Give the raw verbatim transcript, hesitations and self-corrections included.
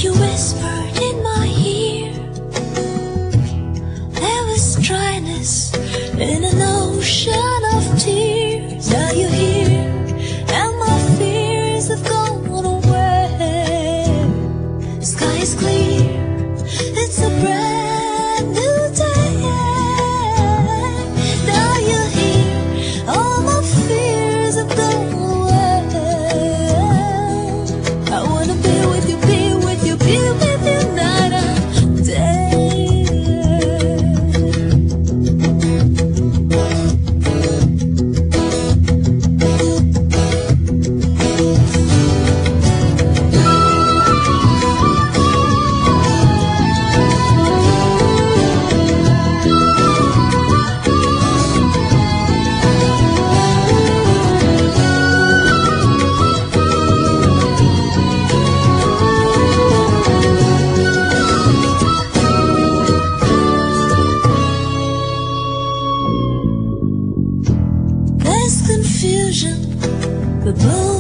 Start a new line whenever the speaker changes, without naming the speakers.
you whispered in my ear. There was dryness in an ocean of tears. Now you're here, and my fears have gone away. The sky is clear, it's a brand new day. Now you're here, all my fears have gone away. I wanna be with you, be with you, be with you night and day. There's confusion, the blue